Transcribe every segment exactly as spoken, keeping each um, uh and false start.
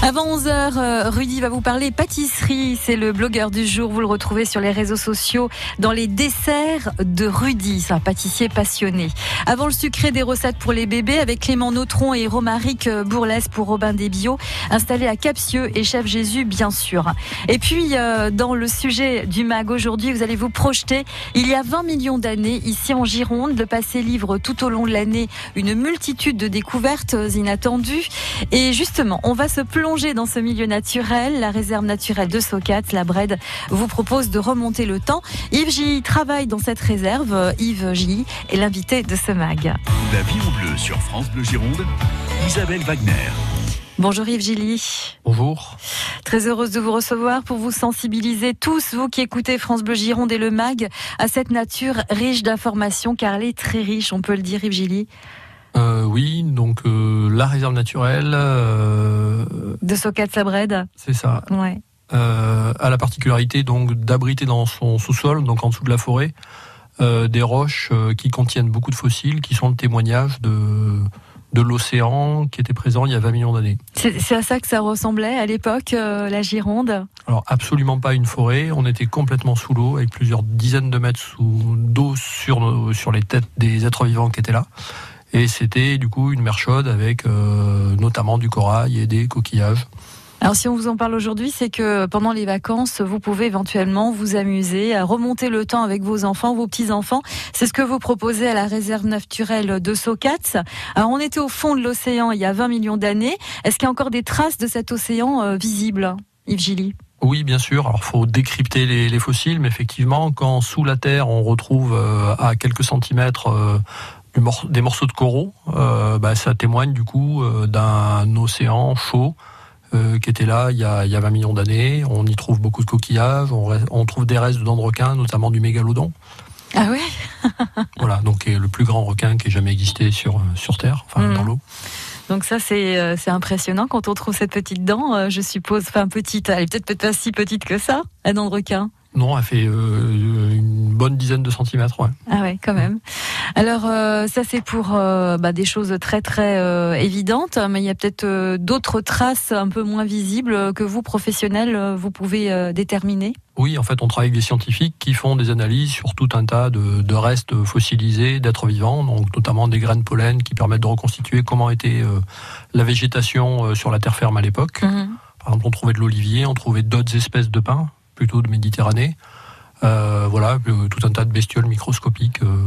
Avant onze heures, Rudy va vous parler pâtisserie. C'est le blogueur du jour. Vous le retrouvez sur les réseaux sociaux dans les desserts de Rudy. C'est un pâtissier passionné. Avant le sucré, des recettes pour les bébés avec Clément Nautron et Romaric Bourlès pour Robin Desbiot, installé à Capsieux et Chef Jésus, bien sûr. Et puis, euh, dans le sujet du mag aujourd'hui, vous allez vous projeter. Il y a vingt millions d'années, ici en Gironde, le passé livre tout au long de l'année une multitude de découvertes inattendues. Et justement, on va se plonger dans ce milieu naturel. La réserve naturelle de Socats, la Brède, vous propose de remonter le temps. Yves Gilly travaille dans cette réserve. Yves Gilly est l'invité de ce mag. La vie en bleu sur France Bleu Gironde, Isabelle Wagner. Bonjour Yves Gilly. Bonjour. Très heureuse de vous recevoir pour vous sensibiliser tous, vous qui écoutez France Bleu Gironde et le mag, à cette nature riche d'informations, car elle est très riche, on peut le dire, Yves Gilly. Euh, oui, donc euh, la réserve naturelle euh, de Socats-la-Brède. C'est ça. Ouais. Euh, a la particularité donc d'abriter dans son sous-sol, donc en dessous de la forêt, euh, des roches euh, qui contiennent beaucoup de fossiles, qui sont le témoignage de de l'océan qui était présent il y a vingt millions d'années. C'est, c'est à ça que ça ressemblait à l'époque, euh, la Gironde? Alors absolument pas une forêt, on était complètement sous l'eau, avec plusieurs dizaines de mètres sous, d'eau sur, nos, sur les têtes des êtres vivants qui étaient là. Et c'était du coup une mer chaude avec euh, notamment du corail et des coquillages. Alors si on vous en parle aujourd'hui, c'est que pendant les vacances, vous pouvez éventuellement vous amuser à remonter le temps avec vos enfants, vos petits-enfants. C'est ce que vous proposez à la réserve naturelle de Socats. Alors on était au fond de l'océan il y a vingt millions d'années. Est-ce qu'il y a encore des traces de cet océan euh, visibles, Yves Gilly? Oui, bien sûr. Alors, faut décrypter les, les fossiles, mais effectivement, quand sous la terre, on retrouve euh, à quelques centimètres euh, des morceaux de coraux, euh, bah, ça témoigne du coup euh, d'un océan chaud euh, qui était là il y, a, il y a vingt millions d'années. On y trouve beaucoup de coquillages, on, on trouve des restes de dents de requin, notamment du mégalodon. Ah ouais. Voilà, donc le plus grand requin qui ait jamais existé sur, sur Terre, enfin mmh. dans l'eau. Donc ça, c'est, c'est impressionnant quand on trouve cette petite dent, je suppose. Enfin, petite, elle est peut-être pas si petite que ça, la dent de requin. Non, elle fait euh, une bonne dizaine de centimètres, ouais. Ah ouais, quand même. Alors euh, ça c'est pour euh, bah, des choses très très euh, évidentes, mais il y a peut-être euh, d'autres traces un peu moins visibles que vous, professionnels, euh, vous pouvez euh, déterminer. Oui, en fait, on travaille avec des scientifiques qui font des analyses sur tout un tas de, de restes fossilisés d'êtres vivants, donc notamment des graines pollen qui permettent de reconstituer comment était euh, la végétation euh, sur la terre ferme à l'époque. Mmh. Par exemple, on trouvait de l'olivier, on trouvait d'autres espèces de pins, plutôt de Méditerranée. Euh, voilà, tout un tas de bestioles microscopiques euh,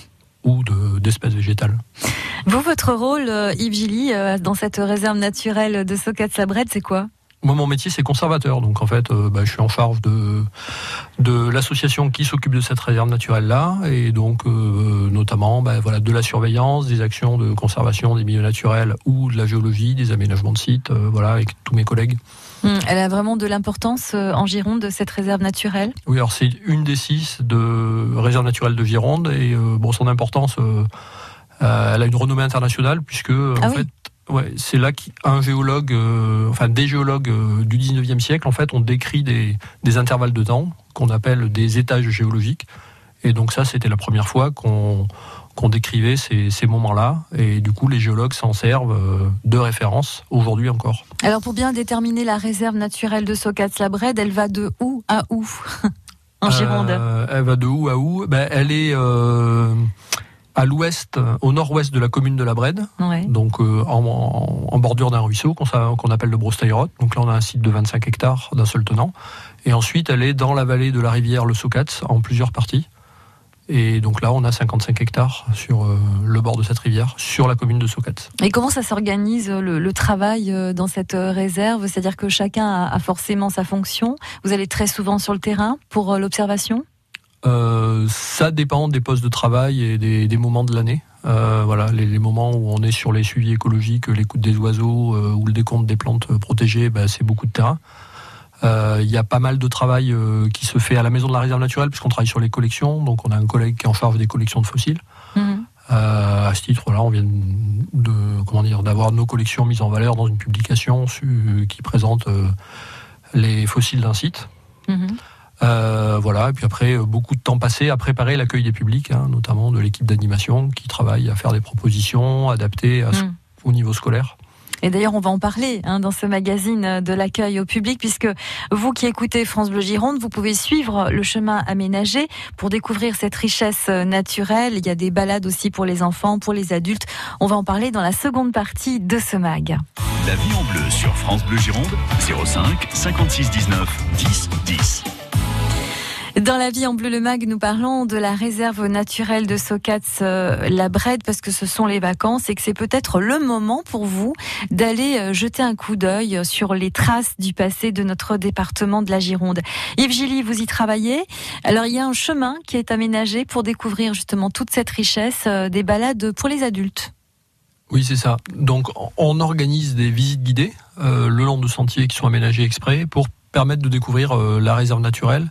ou de, d'espèces végétales. Vous, votre rôle, Yves Gilly, euh, dans cette réserve naturelle de Socats-la-Brède, c'est quoi ? Moi, mon métier, c'est conservateur. Donc, en fait, euh, bah, je suis en charge de, de l'association qui s'occupe de cette réserve naturelle-là. Et donc, euh, notamment, bah, voilà, de la surveillance, des actions de conservation des milieux naturels ou de la géologie, des aménagements de sites, euh, voilà, avec tous mes collègues. Elle a vraiment de l'importance en Gironde, de cette réserve naturelle? Oui, alors c'est une des six de réserve naturelle de Gironde. Et euh, bon, son importance, euh, euh, elle a une renommée internationale, puisque, ah en oui. fait, ouais, c'est là qu'un géologue, euh, enfin des géologues euh, du dix-neuvième siècle, en fait, ont décrit des, des intervalles de temps qu'on appelle des étages géologiques. Et donc ça, c'était la première fois qu'on, qu'on décrivait ces, ces moments-là. Et du coup, les géologues s'en servent euh, de référence aujourd'hui encore. Alors, pour bien déterminer la réserve naturelle de Socats-la-Brède, elle va de où à où en Gironde? euh, Elle va de où à où ben, Elle est euh, à l'ouest, au nord-ouest de la commune de la Brède, ouais. donc euh, en, en, en bordure d'un ruisseau qu'on, qu'on appelle le Brostaillerotte. Donc là, on a un site de vingt-cinq hectares d'un seul tenant. Et ensuite, elle est dans la vallée de la rivière le Socats, en plusieurs parties. Et donc là, on a cinquante-cinq hectares sur euh, le bord de cette rivière, sur la commune de Socats. Et comment ça s'organise le, le travail dans cette réserve? C'est-à-dire que chacun a, a forcément sa fonction. Vous allez très souvent sur le terrain pour euh, l'observation? euh, Ça dépend des postes de travail et des, des moments de l'année. Euh, voilà, les, les moments où on est sur les suivis écologiques, l'écoute des oiseaux euh, ou le décompte des plantes protégées, bah, c'est beaucoup de terrain. Il euh, y a pas mal de travail euh, qui se fait à la maison de la réserve naturelle puisqu'on travaille sur les collections, donc on a un collègue qui est en charge des collections de fossiles. Mmh. Euh, à ce titre-là, on vient de, comment dire, d'avoir nos collections mises en valeur dans une publication su, qui présente euh, les fossiles d'un site. Mmh. Euh, voilà, et puis après, beaucoup de temps passé à préparer l'accueil des publics, hein, notamment de l'équipe d'animation qui travaille à faire des propositions adaptées à, mmh. au niveau scolaire. Et d'ailleurs, on va en parler hein, dans ce magazine de l'accueil au public, puisque vous qui écoutez France Bleu Gironde, vous pouvez suivre le chemin aménagé pour découvrir cette richesse naturelle. Il y a des balades aussi pour les enfants, pour les adultes. On va en parler dans la seconde partie de ce mag. La vie en bleu sur France Bleu Gironde, zéro cinq cinquante-six dix-neuf dix dix. Dans la vie en bleu le mag, nous parlons de la réserve naturelle de Socats-la Brède parce que ce sont les vacances et que c'est peut-être le moment pour vous d'aller jeter un coup d'œil sur les traces du passé de notre département de la Gironde. Yves Gilly, vous y travaillez. Alors il y a un chemin qui est aménagé pour découvrir justement toute cette richesse, des balades pour les adultes. Oui, c'est ça. Donc on organise des visites guidées euh, le long de sentiers qui sont aménagés exprès pour permettre de découvrir euh, la réserve naturelle.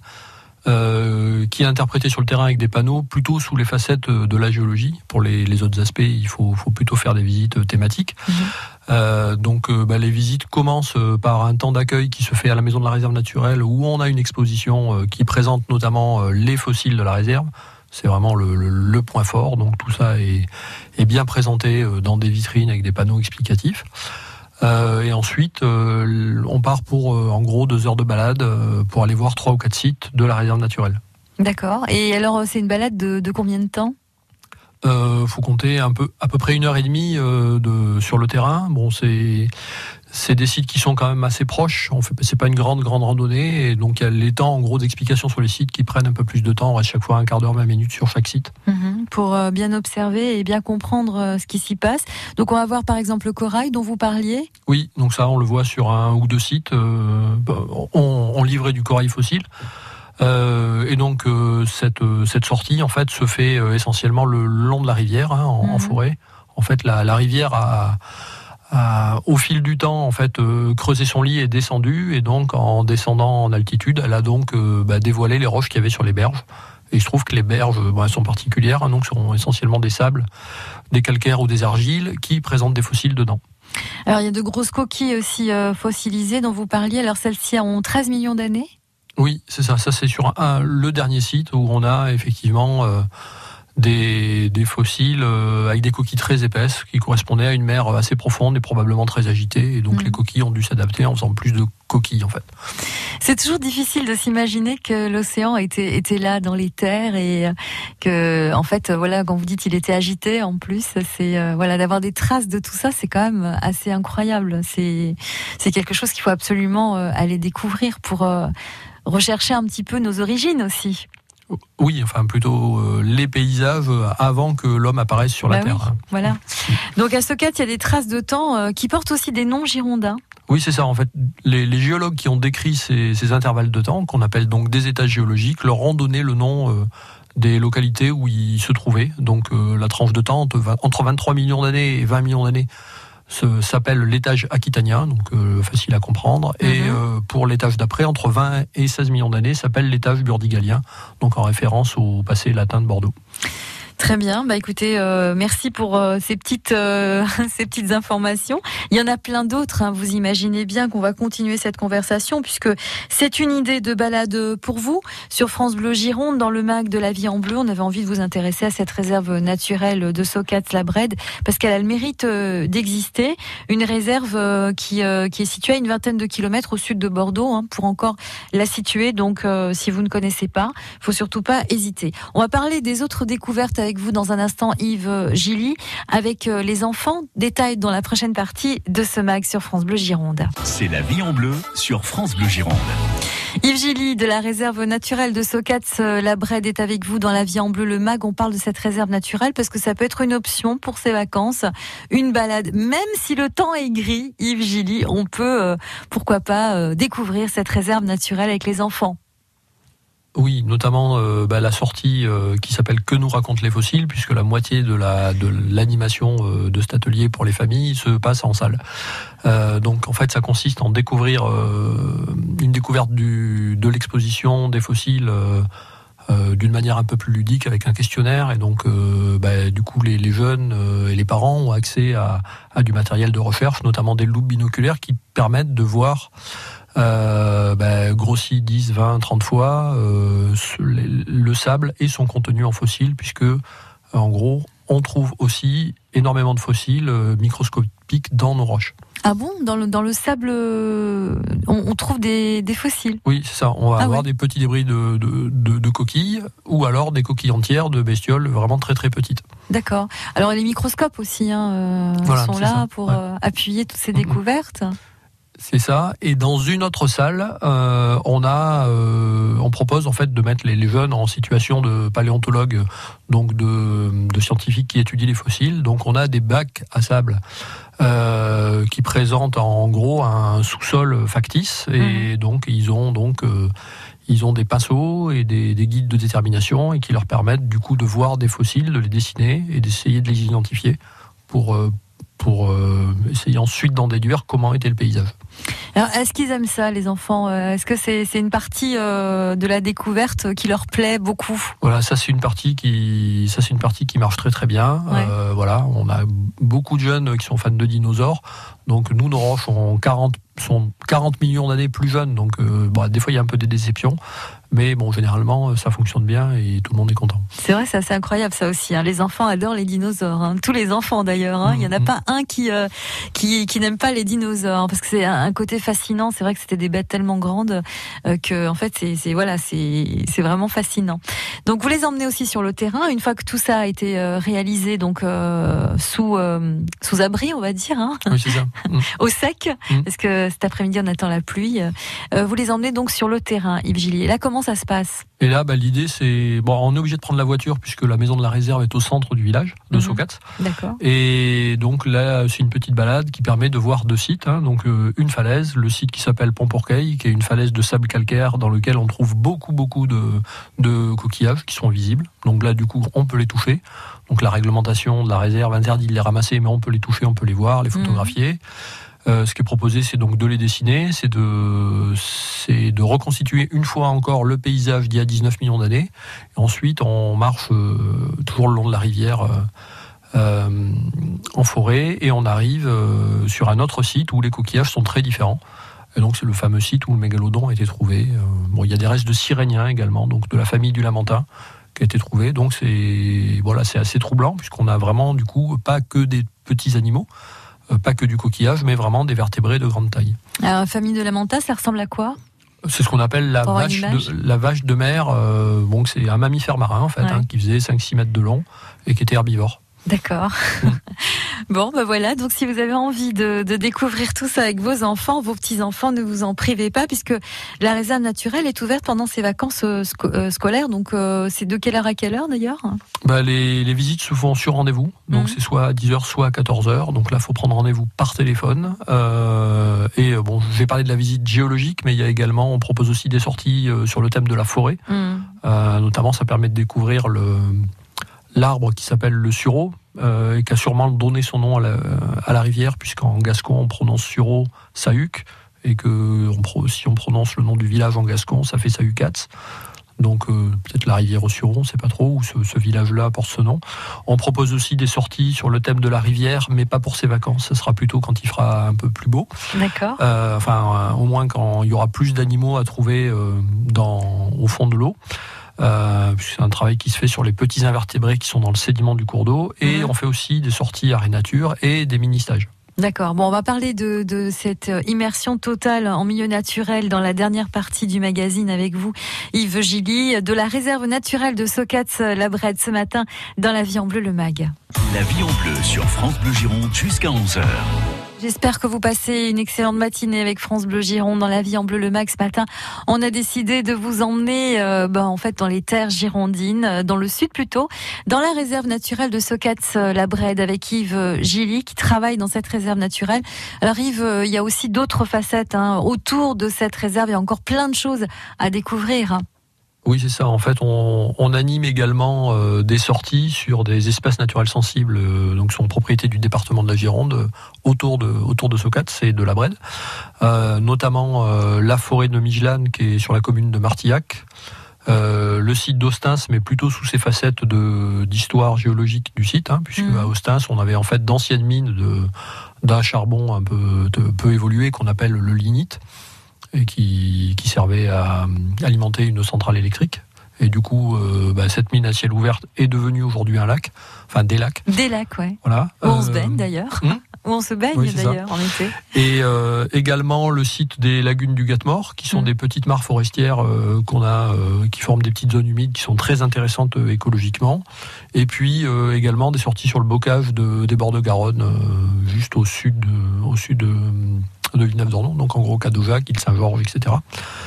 Euh, qui est interprété sur le terrain avec des panneaux plutôt sous les facettes de la géologie. Pour les, les autres aspects, il faut, faut plutôt faire des visites thématiques. Mmh. Euh, donc euh, bah, les visites commencent par un temps d'accueil qui se fait à la maison de la réserve naturelle où on a une exposition euh, qui présente notamment euh, les fossiles de la réserve. C'est vraiment le, le, le point fort. Donc tout ça est, est bien présenté euh, dans des vitrines avec des panneaux explicatifs. Euh, et ensuite, euh, on part pour euh, en gros deux heures de balade euh, pour aller voir trois ou quatre sites de la réserve naturelle. D'accord. Et alors, c'est une balade de, de combien de temps ? Euh, faut compter un peu, à peu près une heure et demie euh, de sur le terrain. Bon, c'est c'est des sites qui sont quand même assez proches. On fait, c'est pas une grande grande randonnée, et donc il y a les temps en gros d'explication sur les sites qui prennent un peu plus de temps. On reste chaque fois un quart d'heure, vingt minutes sur chaque site. Mmh, pour euh, bien observer et bien comprendre euh, ce qui s'y passe. Donc on va voir par exemple le corail dont vous parliez. Oui, donc ça on le voit sur un ou deux sites. Euh, on, on livrait du corail fossile. Euh, et donc euh, cette cette sortie en fait se fait euh, essentiellement le long de la rivière hein, en, mmh. en forêt. En fait, la, la rivière a, a au fil du temps en fait euh, creusé son lit et descendu, et donc en descendant en altitude, elle a donc euh, bah, dévoilé les roches qu'il y avait sur les berges. Et il se trouve que les berges bah, elles sont particulières, hein, donc sont essentiellement des sables, des calcaires ou des argiles qui présentent des fossiles dedans. Alors il y a de grosses coquilles aussi euh, fossilisées dont vous parliez. Alors celles-ci ont treize millions d'années. Oui, c'est ça. Ça, c'est sur un, le dernier site où on a effectivement euh, des, des fossiles euh, avec des coquilles très épaisses qui correspondaient à une mer assez profonde et probablement très agitée. Et donc, mmh. les coquilles ont dû s'adapter en faisant plus de coquilles, en fait. C'est toujours difficile de s'imaginer que l'océan était, était là dans les terres et que, en fait, voilà, quand vous dites qu'il était agité, en plus, c'est, euh, voilà, d'avoir des traces de tout ça, c'est quand même assez incroyable. C'est, c'est quelque chose qu'il faut absolument euh, aller découvrir pour, euh, rechercher un petit peu nos origines aussi. Oui, enfin plutôt euh, les paysages avant que l'homme apparaisse sur bah la Terre. Oui, hein. Voilà. Donc à Socats, il y a des traces de temps euh, qui portent aussi des noms girondins. Oui, c'est ça. En fait, les, les géologues qui ont décrit ces, ces intervalles de temps, qu'on appelle donc des étages géologiques, leur ont donné le nom euh, des localités où ils se trouvaient. Donc euh, la tranche de temps entre, vingt, entre vingt-trois millions d'années et vingt millions d'années Ce, s'appelle l'étage aquitanien, donc euh, facile à comprendre. Mm-hmm. Et euh, pour l'étage d'après, entre vingt et seize millions d'années, s'appelle l'étage burdigalien, donc en référence au passé latin de Bordeaux. Très bien, bah écoutez, euh, merci pour euh, ces petites euh, ces petites informations. Il y en a plein d'autres, hein. Vous imaginez bien qu'on va continuer cette conversation puisque c'est une idée de balade pour vous sur France Bleu Gironde dans le mag de la vie en bleu. On avait envie de vous intéresser à cette réserve naturelle de Socats-la Brède parce qu'elle a le mérite euh, d'exister. Une réserve euh, qui euh, qui est située à une vingtaine de kilomètres au sud de Bordeaux, hein, pour encore la situer. Donc euh, si vous ne connaissez pas, faut surtout pas hésiter. On va parler des autres découvertes avec vous dans un instant, Yves Gilly, avec les enfants. Détails dans la prochaine partie de ce mag sur France Bleu Gironde. C'est la vie en bleu sur France Bleu Gironde. Yves Gilly de la réserve naturelle de Socats-la Brède est avec vous dans la vie en bleu le mag. On parle de cette réserve naturelle parce que ça peut être une option pour ces vacances, une balade, même si le temps est gris. Yves Gilly, on peut euh, pourquoi pas euh, découvrir cette réserve naturelle avec les enfants. Oui, notamment euh, bah, la sortie euh, qui s'appelle Que nous racontent les fossiles, puisque la moitié de la de l'animation euh, de cet atelier pour les familles se passe en salle. Euh, donc en fait, ça consiste en découvrir euh, une découverte du de l'exposition des fossiles euh, euh, d'une manière un peu plus ludique avec un questionnaire, et donc euh, bah, du coup les, les jeunes euh, et les parents ont accès à, à du matériel de recherche, notamment des loupes binoculaires qui permettent de voir Euh, bah, grossi dix, vingt, trente fois euh, le sable et son contenu en fossiles, puisque en gros on trouve aussi énormément de fossiles euh, microscopiques dans nos roches. Ah bon, dans le, dans le sable, on, on trouve des, des fossiles? Oui, c'est ça. On va ah avoir ouais. des petits débris de, de, de, de coquilles, ou alors des coquilles entières de bestioles vraiment très très petites. D'accord. Alors les microscopes aussi hein, euh, voilà, sont là ça. pour ouais. euh, appuyer toutes ces Mmh. découvertes. C'est ça. Et dans une autre salle, euh, on a, euh, on propose en fait de mettre les, les jeunes en situation de paléontologue, donc de, de scientifiques qui étudient les fossiles. Donc on a des bacs à sable euh, qui présentent en gros un sous-sol factice, et mmh. donc ils ont donc euh, ils ont des pinceaux et des, des guides de détermination et qui leur permettent du coup de voir des fossiles, de les dessiner et d'essayer de les identifier pour euh, pour euh, essayer ensuite d'en déduire comment était le paysage. Alors, est-ce qu'ils aiment ça, les enfants? Est-ce que c'est, c'est une partie euh, de la découverte qui leur plaît beaucoup? Voilà, ça c'est une partie qui, ça c'est une partie qui marche très très bien. Ouais. Euh, voilà, on a beaucoup de jeunes qui sont fans de dinosaures. Donc nous, nos roches ont quarante, sont quarante millions d'années plus jeunes. Donc euh, bon, des fois il y a un peu des déceptions. Mais bon, généralement, ça fonctionne bien et tout le monde est content. C'est vrai, c'est assez incroyable ça aussi. Hein. Les enfants adorent les dinosaures. Hein. Tous les enfants d'ailleurs. Hein. Mmh, il n'y en a mmh. pas un qui, euh, qui, qui n'aime pas les dinosaures. Hein, parce que c'est un, un côté fascinant. C'est vrai que c'était des bêtes tellement grandes euh, que, en fait, c'est, c'est, voilà, c'est, c'est vraiment fascinant. Donc, vous les emmenez aussi sur le terrain. Une fois que tout ça a été euh, réalisé, donc euh, sous, euh, sous abri, on va dire. Hein. Oui, c'est ça. Mmh. Au sec. Mmh. Parce que cet après-midi, on attend la pluie. Euh, vous les emmenez donc sur le terrain, Yves Gillier. Là, comment ça se passe? Et là, bah, l'idée, c'est... Bon, on est obligé de prendre la voiture puisque la maison de la réserve est au centre du village de mmh. Socat. D'accord. Et donc là, c'est une petite balade qui permet de voir deux sites. Hein. Donc euh, une falaise, le site qui s'appelle Pont-Pourqueil, qui est une falaise de sable calcaire dans lequel on trouve beaucoup, beaucoup de, de coquillages qui sont visibles. Donc là, du coup, on peut les toucher. Donc la réglementation de la réserve interdit de les ramasser, mais on peut les toucher, on peut les voir, les photographier. Mmh. Euh, ce qui est proposé, c'est donc de les dessiner, c'est de, c'est de reconstituer une fois encore le paysage d'il y a dix-neuf millions d'années. Et ensuite, on marche euh, toujours le long de la rivière euh, euh, en forêt et on arrive euh, sur un autre site où les coquillages sont très différents. Et donc, c'est le fameux site où le mégalodon a été trouvé. Euh, bon, il y a des restes de Siréniens également, donc de la famille du Lamentin, qui a été trouvé. Donc, c'est, voilà, c'est assez troublant puisqu'on a vraiment, du coup, pas que des petits animaux. Pas que du coquillage, mais vraiment des vertébrés de grande taille. Alors, la famille de Lamentin, ça ressemble à quoi? C'est ce qu'on appelle la vache, de, la vache de mer. Euh, bon, c'est un mammifère marin, en fait, ouais. hein, qui faisait cinq six mètres de long et qui était herbivore. D'accord. Mmh. Bon, ben voilà. Donc, si vous avez envie de, de découvrir tout ça avec vos enfants, vos petits-enfants, ne vous en privez pas, puisque la réserve naturelle est ouverte pendant ses vacances euh, sco- euh, scolaires. Donc, euh, c'est de quelle heure à quelle heure, d'ailleurs? Bah, les, les visites se font sur rendez-vous. Donc, mmh. c'est soit à dix heures, soit à quatorze heures. Donc là, il faut prendre rendez-vous par téléphone. Euh, et bon, je vais parler de la visite géologique, mais il y a également, on propose aussi des sorties euh, sur le thème de la forêt. Mmh. Euh, notamment, ça permet de découvrir le... l'arbre qui s'appelle le sureau, euh, et qui a sûrement donné son nom à la, à la rivière, puisqu'en gascon on prononce sureau, sahuc, et que on, si on prononce le nom du village en gascon, ça fait Sahucats. Donc euh, peut-être la rivière au Sureau, on ne sait pas trop, où ce, ce village-là porte ce nom. On propose aussi des sorties sur le thème de la rivière, mais pas pour ses vacances, ça sera plutôt quand il fera un peu plus beau. D'accord. Euh, enfin, euh, au moins quand il y aura plus d'animaux à trouver euh, dans, au fond de l'eau. Euh, c'est un travail qui se fait sur les petits invertébrés qui sont dans le sédiment du cours d'eau, et mmh. on fait aussi des sorties arrêt nature et des mini-stages. D'accord. Bon, on va parler de, de cette immersion totale en milieu naturel dans la dernière partie du magazine avec vous, Yves Gillier, de la réserve naturelle de Socat-la-Brède ce matin dans La Vie en Bleu, le mag. La Vie en Bleu sur France Bleu Gironde jusqu'à onze heures. J'espère que vous passez une excellente matinée avec France Bleu Gironde dans La Vie en Bleu le Mag. Ce matin, on a décidé de vous emmener euh, ben, en fait dans les terres girondines, dans le sud plutôt, dans la réserve naturelle de Socat-la-Brède avec Yves Gillier qui travaille dans cette réserve naturelle. Alors Yves, euh, il y a aussi d'autres facettes hein, autour de cette réserve. Il y a encore plein de choses à découvrir. Oui, c'est ça. En fait, on, on anime également euh, des sorties sur des espaces naturels sensibles, euh, donc sont propriété du département de la Gironde, euh, autour de autour de Socat et de la Brède, euh, notamment euh, la forêt de Migelane qui est sur la commune de Martillac, euh, le site d'Austins, mais plutôt sous ses facettes de d'histoire géologique du site, hein, puisque mmh. à Austins, on avait en fait d'anciennes mines de d'un charbon un peu de, peu évolué qu'on appelle le lignite, et qui, qui servait à alimenter une centrale électrique. Et du coup, euh, bah, cette mine à ciel ouvert est devenue aujourd'hui un lac, enfin des lacs. Des lacs, ouais. Voilà. Où on se baigne d'ailleurs. Hum, où on se baigne oui, d'ailleurs ça. En été. Et euh, également le site des lagunes du Gatmort, qui sont mmh. des petites mares forestières euh, qu'on a, euh, qui forment des petites zones humides qui sont très intéressantes euh, écologiquement. Et puis euh, également des sorties sur le bocage de, des bords de Garonne, euh, juste au sud, de, au sud de, de Villeneuve-d'Ornon, donc en gros Cadojac, île Saint-Georges, et cetera.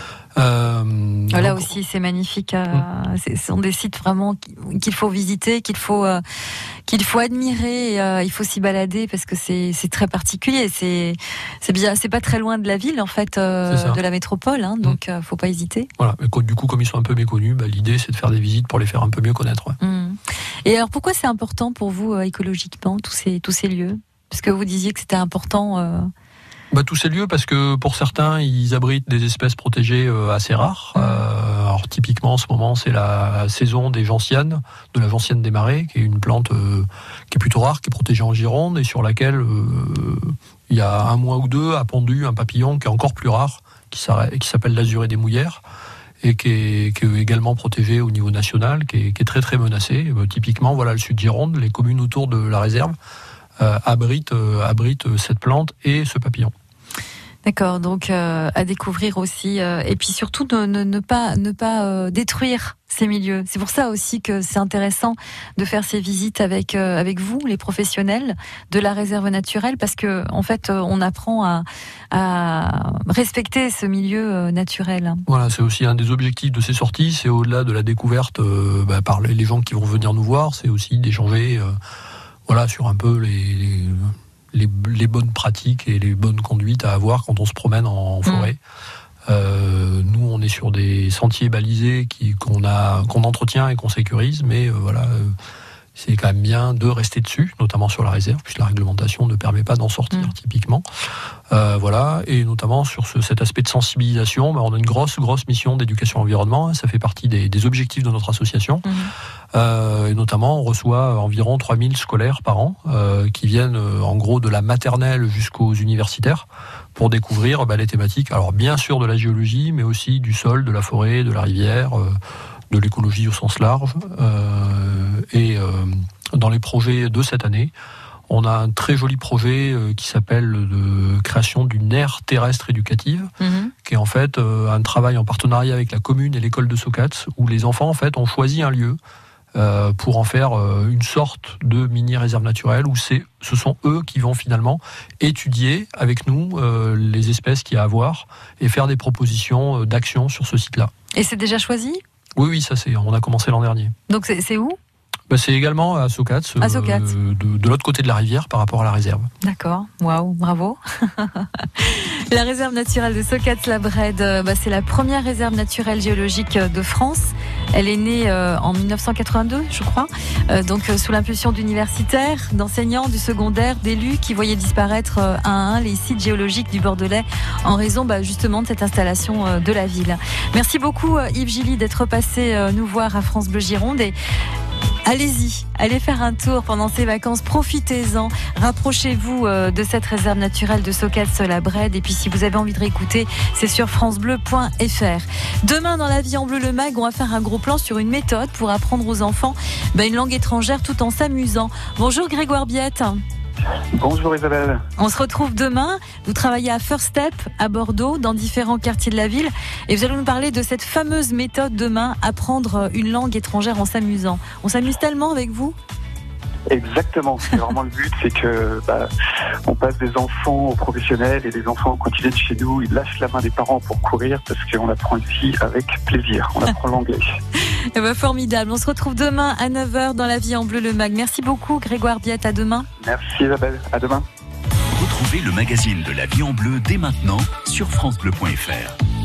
Euh, Là donc, aussi, c'est magnifique. Euh, mmh. Ce sont des sites vraiment qu'il faut visiter, qu'il faut euh, qu'il faut admirer. Euh, il faut s'y balader parce que c'est c'est très particulier. C'est c'est bien. C'est pas très loin de la ville en fait, euh, de la métropole. Hein, donc, mmh. euh, faut pas hésiter. Voilà. Mais du coup, comme ils sont un peu méconnus, bah, l'idée c'est de faire des visites pour les faire un peu mieux connaître. Ouais. Mmh. Et alors, pourquoi c'est important pour vous euh, écologiquement tous ces tous ces lieux? Parce que vous disiez que c'était important. Euh... Bah, tous ces lieux, parce que pour certains, ils abritent des espèces protégées euh, assez rares. Euh, alors typiquement, en ce moment, c'est la saison des gentianes, de la gentiane des marais, qui est une plante euh, qui est plutôt rare, qui est protégée en Gironde, et sur laquelle, euh, il y a un mois ou deux, a pondu un papillon qui est encore plus rare, qui, qui s'appelle l'azuré des Mouillères, et qui est, qui est également protégé au niveau national, qui est, qui est très très menacé. Euh, typiquement, voilà, le sud Gironde, les communes autour de la réserve, Euh, abrite, euh, abrite cette plante et ce papillon. D'accord, donc euh, à découvrir aussi, euh, et puis surtout ne, ne, ne pas, ne pas euh, détruire ces milieux. C'est pour ça aussi que c'est intéressant de faire ces visites avec euh, avec vous, les professionnels de la réserve naturelle, parce que en fait, euh, on apprend à, à respecter ce milieu euh, naturel. Voilà, c'est aussi un des objectifs de ces sorties. C'est au-delà de la découverte euh, bah, par les gens qui vont venir nous voir, c'est aussi d'échanger. Euh, Voilà, sur un peu les, les, les bonnes pratiques et les bonnes conduites à avoir quand on se promène en forêt. Mmh. Euh, nous, on est sur des sentiers balisés qui, qu'on, a, qu'on entretient et qu'on sécurise, mais euh, voilà, euh, c'est quand même bien de rester dessus, notamment sur la réserve, puisque la réglementation ne permet pas d'en sortir mmh. typiquement. Euh, voilà, et notamment sur ce, cet aspect de sensibilisation, bah, on a une grosse, grosse mission d'éducation environnement. Ça fait partie des, des objectifs de notre association. Mmh. Euh, et notamment, on reçoit environ trois mille scolaires par an euh, qui viennent euh, en gros de la maternelle jusqu'aux universitaires pour découvrir bah, les thématiques. Alors bien sûr de la géologie, mais aussi du sol, de la forêt, de la rivière, euh, de l'écologie au sens large. Euh, et euh, dans les projets de cette année, on a un très joli projet euh, qui s'appelle de création d'une aire terrestre éducative, mmh. qui est en fait euh, un travail en partenariat avec la commune et l'école de Socats, où les enfants en fait ont choisi un lieu euh, pour en faire euh, une sorte de mini réserve naturelle, où c'est, ce sont eux qui vont finalement étudier avec nous euh, les espèces qu'il y a à voir et faire des propositions euh, d'action sur ce site-là. Et c'est déjà choisi ? Oui, oui, ça c'est. On a commencé l'an dernier. Donc c'est, c'est où ? Bah, c'est également à Socats, euh, de, de l'autre côté de la rivière par rapport à la réserve. D'accord, waouh, bravo. La réserve naturelle de Socats-la-Brède, bah, c'est la première réserve naturelle géologique de France. Elle est née euh, en dix-neuf cent quatre-vingt-deux, je crois, euh, donc euh, sous l'impulsion d'universitaires, d'enseignants, du secondaire, d'élus qui voyaient disparaître euh, un à un les sites géologiques du Bordelais en raison bah, justement de cette installation euh, de la ville. Merci beaucoup euh, Yves Gilly d'être passé euh, nous voir à France Bleu Gironde et allez-y, allez faire un tour pendant ces vacances, profitez-en, rapprochez-vous de cette réserve naturelle de Socats-la-Brède et puis si vous avez envie de réécouter, c'est sur francebleu point f r. Demain dans La Vie en Bleu le Mag, on va faire un gros plan sur une méthode pour apprendre aux enfants ben, une langue étrangère tout en s'amusant. Bonjour Grégoire Biette. Bonjour Isabelle. On se retrouve demain. Vous travaillez à First Step à Bordeaux, dans différents quartiers de la ville. Et vous allez nous parler de cette fameuse méthode demain, apprendre une langue étrangère en s'amusant. On s'amuse tellement avec vous ? Exactement. C'est vraiment le but, c'est que bah, on passe des enfants aux professionnels et les enfants, quand ils viennent chez nous, ils lâchent la main des parents pour courir parce qu'on apprend ici avec plaisir. On apprend l'anglais. Eh ben, formidable. On se retrouve demain à neuf heures dans La Vie en Bleu le Mag. Merci beaucoup Grégoire Biette. À demain. Merci Isabelle. À demain. Retrouvez le magazine de La Vie en Bleu dès maintenant sur francebleu point f r.